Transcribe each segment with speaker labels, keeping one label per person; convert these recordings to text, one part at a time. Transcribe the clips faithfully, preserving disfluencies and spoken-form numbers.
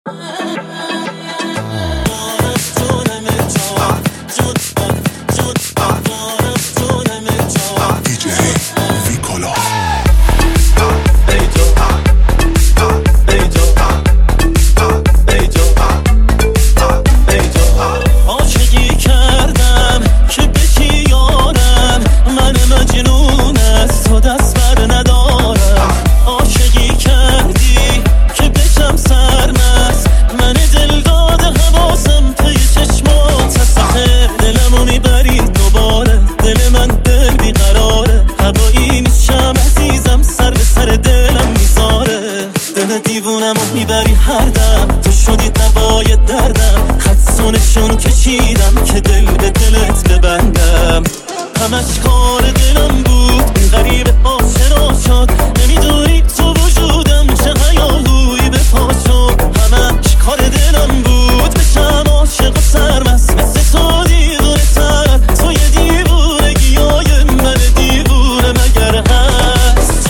Speaker 1: دیوونم و میبری هر دم، تو شدی دوای دردم. خدسونشون کشیدم که دل به دلت ببندم. همش کار دلم بود، این غریب آشنا شد. نمیدونی تو وجودم چه هیاهویی به پا شد. همش کار دلم بود، بشم عاشق و سرمست مثل تو دیوونه تر. تو یه دیوونگی های من دیوونه مگر هست؟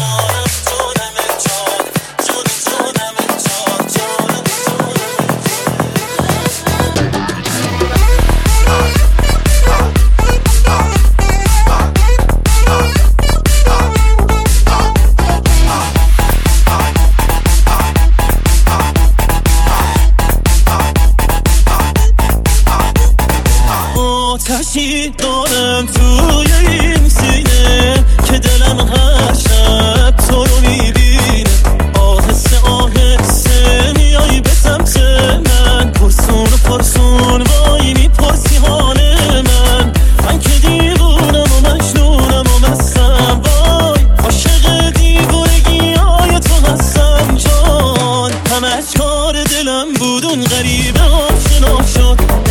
Speaker 1: آتشی دارم توی این سینه که دلم هر شب تو رو میبینه. آهسته آهسته میایی به سمت من، پرسون و پرسون وای میپرسی حال من. من که دیوونم و مجنونم و مستم، وای عاشق دیوونگی های تو هستم جان. همش کار دلم بود، اون غریبه آشنا شد.